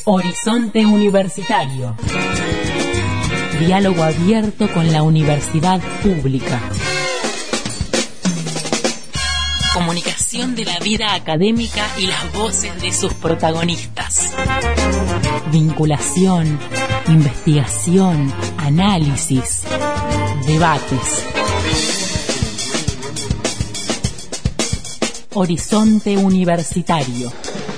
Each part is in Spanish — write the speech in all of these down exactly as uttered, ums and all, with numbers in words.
Horizonte Universitario. Diálogo abierto con la universidad pública. Comunicación de la vida académica y las voces de sus protagonistas. Vinculación, investigación, análisis, debates. Horizonte Universitario.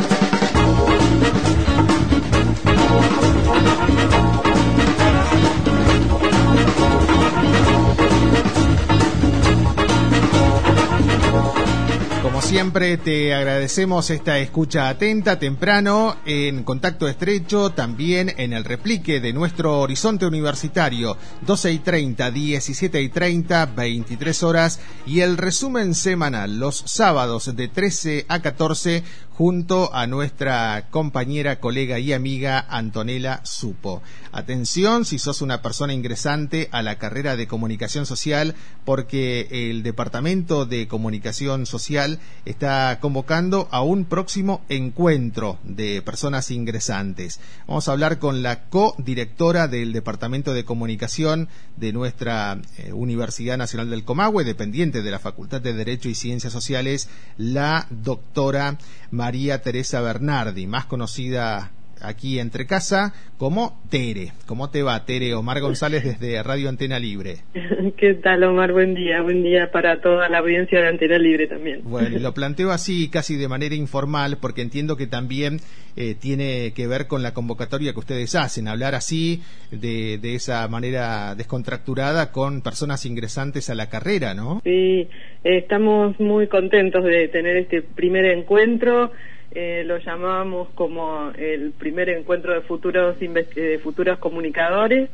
Como siempre, te agradecemos esta escucha atenta, temprano, en contacto estrecho, también en el replique de nuestro Horizonte Universitario, doce y treinta, diecisiete y treinta, veintitrés horas, y el resumen semanal, los sábados de trece a catorce, junto a nuestra compañera, colega y amiga Antonella Supo. Atención si sos una persona ingresante a la carrera de Comunicación Social, porque el Departamento de Comunicación Social está convocando a un próximo encuentro de personas ingresantes. Vamos a hablar con la codirectora del Departamento de Comunicación de nuestra eh, Universidad Nacional del Comahue, dependiente de la Facultad de Derecho y Ciencias Sociales, la doctora María Teresa Bernardi, más conocida aquí entre casa como Tere. ¿Cómo te va, Tere? Omar González desde Radio Antena Libre. ¿Qué tal, Omar? Buen día, buen día para toda la audiencia de Antena Libre también. Bueno, y lo planteo así, casi de manera informal, porque entiendo que también eh, tiene que ver con la convocatoria que ustedes hacen, hablar así, de, de esa manera descontracturada, con personas ingresantes a la carrera, ¿no? Sí, eh, estamos muy contentos de tener este primer encuentro. Eh, lo llamamos como el primer encuentro de futuros de futuros comunicadores.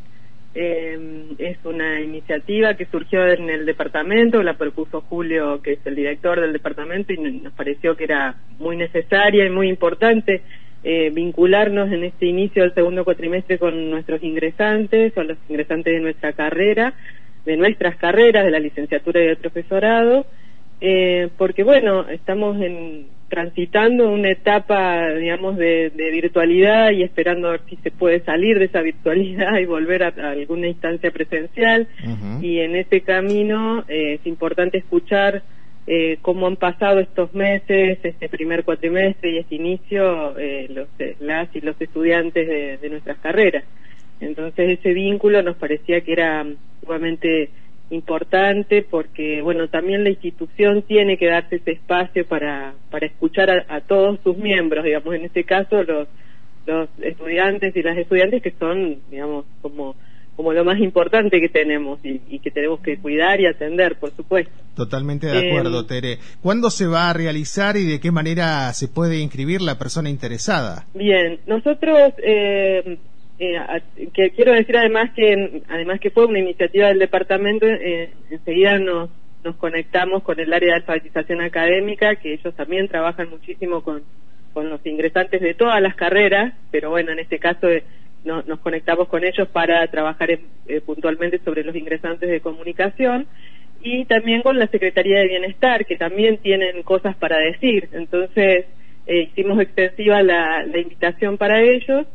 Eh, es una iniciativa que surgió en el departamento, la propuso Julio, que es el director del departamento, y nos pareció que era muy necesaria y muy importante eh, vincularnos en este inicio del segundo cuatrimestre con nuestros ingresantes, o los ingresantes de nuestra carrera, de nuestras carreras, de la licenciatura y del profesorado, eh, porque bueno, estamos en transitando una etapa, digamos, de, de virtualidad y esperando a ver si se puede salir de esa virtualidad y volver a, a alguna instancia presencial. Uh-huh. Y en ese camino eh, es importante escuchar eh, cómo han pasado estos meses, este primer cuatrimestre y este inicio, eh, los, las y los estudiantes de, de nuestras carreras. Entonces ese vínculo nos parecía que era sumamente importante, porque bueno, también la institución tiene que darse ese espacio para para escuchar a, a todos sus miembros, digamos, en este caso los los estudiantes y las estudiantes, que son, digamos, como como lo más importante que tenemos y, y que tenemos que cuidar y atender, por supuesto. Totalmente de acuerdo, eh, Tere. ¿Cuándo se va a realizar y de qué manera se puede inscribir la persona interesada? Bien, nosotros eh, Eh, a, que quiero decir además que además que fue una iniciativa del departamento. Eh, enseguida nos nos conectamos con el área de alfabetización académica, que ellos también trabajan muchísimo con con los ingresantes de todas las carreras, pero bueno, en este caso eh, no, nos conectamos con ellos para trabajar eh, puntualmente sobre los ingresantes de comunicación, y también con la Secretaría de Bienestar, que también tienen cosas para decir. Entonces eh, hicimos extensiva la, la invitación para ellos.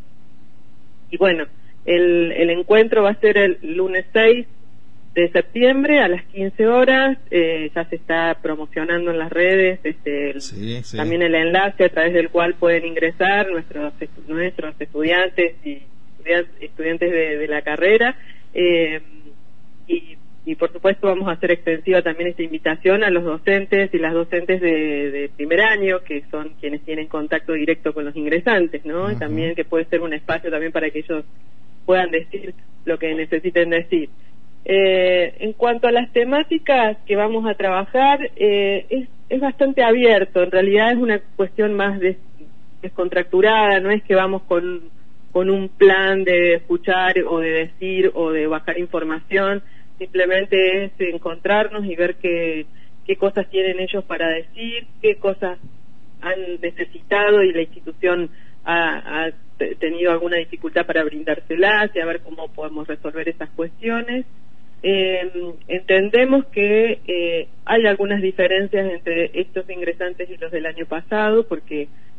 Y bueno, el, el encuentro va a ser el lunes seis de septiembre a las quince horas. Eh, ya se está promocionando en las redes este, el, sí, sí. también el enlace a través del cual pueden ingresar nuestros nuestros estudiantes y estudiantes de, de la carrera. Eh, y, y por supuesto vamos a hacer extensiva también esta invitación a los docentes y las docentes de, de primer año, que son quienes tienen contacto directo con los ingresantes, ¿no? Uh-huh. Y también que puede ser un espacio también para que ellos puedan decir lo que necesiten decir. Eh, en cuanto a las temáticas que vamos a trabajar, eh, es, es bastante abierto. En realidad es una cuestión más des, descontracturada, no es que vamos con, con un plan de escuchar o de decir o de bajar información. Simplemente es encontrarnos y ver qué, qué cosas tienen ellos para decir, qué cosas han necesitado y la institución ha, ha tenido alguna dificultad para brindárselas, y a ver cómo podemos resolver esas cuestiones. Eh, entendemos que eh, hay algunas diferencias entre estos ingresantes y los del año pasado, porque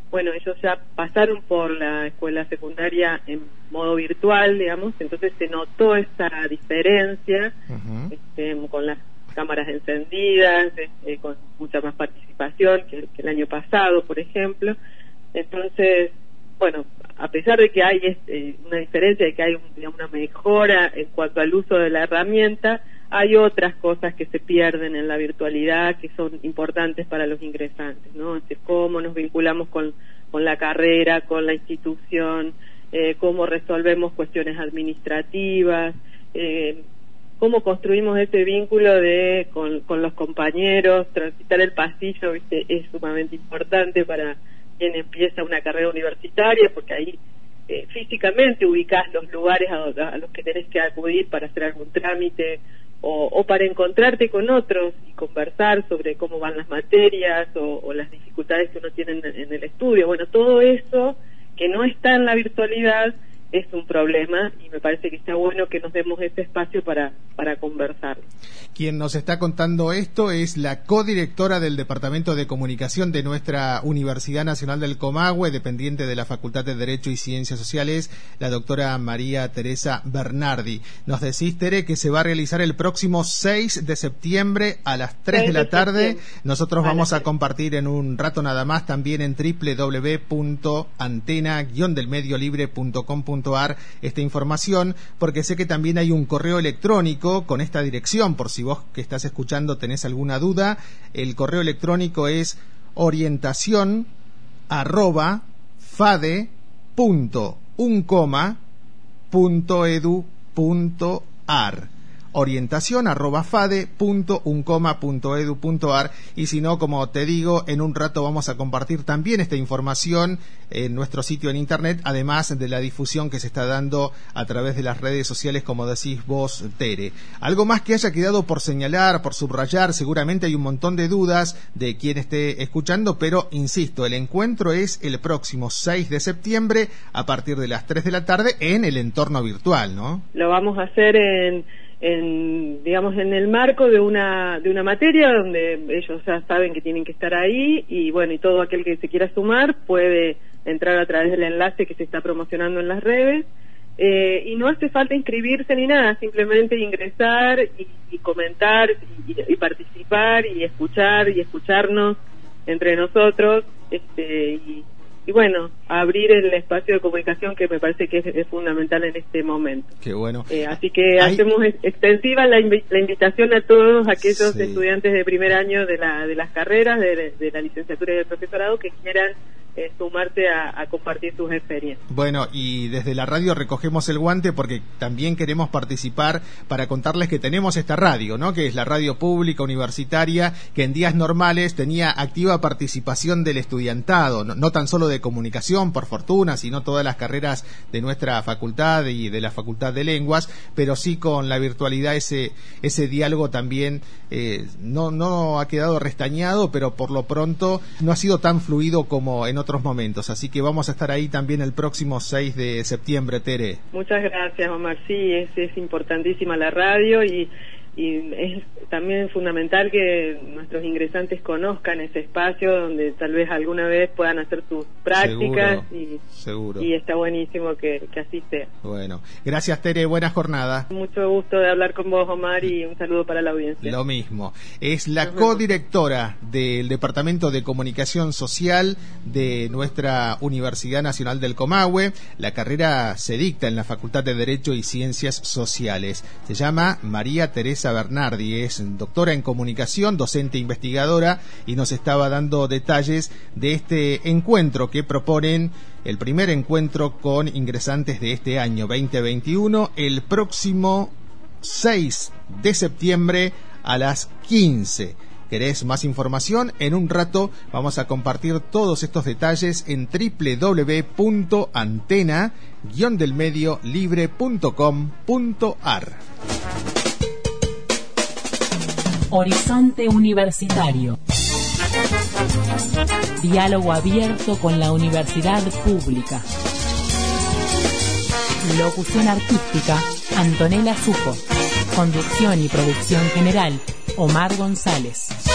bueno, ellos ya pasaron por la escuela secundaria en modo virtual, digamos, entonces se notó esa diferencia, uh-huh. este, con las cámaras encendidas, este, con mucha más participación que, que el año pasado, por ejemplo. Entonces, bueno, a pesar de que hay este, una diferencia, de que hay un, digamos, una mejora en cuanto al uso de la herramienta, hay otras cosas que se pierden en la virtualidad que son importantes para los ingresantes, ¿no? Es decir, cómo nos vinculamos con, con la carrera, con la institución, eh, cómo resolvemos cuestiones administrativas, eh, cómo construimos ese vínculo de con, con los compañeros. Transitar el pasillo, ¿viste?, es sumamente importante para quien empieza una carrera universitaria, porque ahí eh, físicamente ubicás los lugares a, a los que tenés que acudir para hacer algún trámite, o, o para encontrarte con otros y conversar sobre cómo van las materias o, o las dificultades que uno tiene en, en el estudio. Bueno, todo eso que no está en la virtualidad es un problema, y me parece que está bueno que nos demos ese espacio para, para conversar. Quien nos está contando esto es la codirectora del Departamento de Comunicación de nuestra Universidad Nacional del Comahue, dependiente de la Facultad de Derecho y Ciencias Sociales, la doctora María Teresa Bernardi. Nos decís, Tere, que se va a realizar el próximo seis de septiembre a las tres de la tarde. Nosotros vamos a compartir en un rato nada más también en doble u doble u doble u punto antena guion del medio libre punto com punto ar esta información, porque sé que también hay un correo electrónico con esta dirección, por si vos que estás escuchando tenés alguna duda. El correo electrónico es orientación arroba fade punto uncoma punto edu punto ar, orientación arroba fade punto uncoma punto edu punto ar. Y si no, como te digo, en un rato vamos a compartir también esta información en nuestro sitio en internet, además de la difusión que se está dando a través de las redes sociales, como decís vos, Tere. Algo más que haya quedado por señalar, por subrayar. Seguramente hay un montón de dudas de quien esté escuchando, pero insisto, el encuentro es el próximo seis de septiembre a partir de las tres de la tarde en el entorno virtual, ¿no? Lo vamos a hacer en en digamos en el marco de una de una materia donde ellos ya saben que tienen que estar ahí, y bueno, y todo aquel que se quiera sumar puede entrar a través del enlace que se está promocionando en las redes, eh, y no hace falta inscribirse ni nada, simplemente ingresar y, y comentar y, y participar y escuchar y escucharnos entre nosotros, este y Y bueno, abrir el espacio de comunicación, que me parece que es, es fundamental en este momento. Qué bueno. Eh, así que Hay... hacemos extensiva la, invi la invitación a todos aquellos sí. estudiantes de primer año de, la, de las carreras, de, de la licenciatura y del profesorado, que quieran eh, sumarse a, a compartir sus experiencias. Bueno, y desde la radio recogemos el guante, porque también queremos participar para contarles que tenemos esta radio, ¿no?, que es la radio pública universitaria, que en días normales tenía activa participación del estudiantado, no, no tan solo de comunicación, por fortuna, sino todas las carreras de nuestra facultad y de la Facultad de Lenguas, pero sí con la virtualidad ese ese diálogo también eh, no no ha quedado restañado, pero por lo pronto no ha sido tan fluido como en otros momentos, así que vamos a estar ahí también el próximo seis de septiembre, Tere. Muchas gracias, Omar. Sí, es, es importantísima la radio, y y es también fundamental que nuestros ingresantes conozcan ese espacio donde tal vez alguna vez puedan hacer sus prácticas. Seguro, y, seguro. y está buenísimo que, que así sea. Bueno, gracias, Tere, buena jornada. Mucho gusto de hablar con vos, Omar, y un saludo para la audiencia. Lo mismo. Es la codirectora del Departamento de Comunicación Social de nuestra Universidad Nacional del Comahue. La carrera se dicta en la Facultad de Derecho y Ciencias Sociales. Se llama María Teresa Bernardi, es doctora en comunicación, docente investigadora, y nos estaba dando detalles de este encuentro que proponen, el primer encuentro con ingresantes de este año veinte veintiuno, el próximo seis de septiembre a las quince. ¿Querés más información? En un rato vamos a compartir todos estos detalles en doble u doble u doble u punto antena guion del medio libre punto com punto ar. Horizonte Universitario. Diálogo abierto con la universidad pública. Locución artística, Antonella Sujo. Conducción y producción general, Omar González.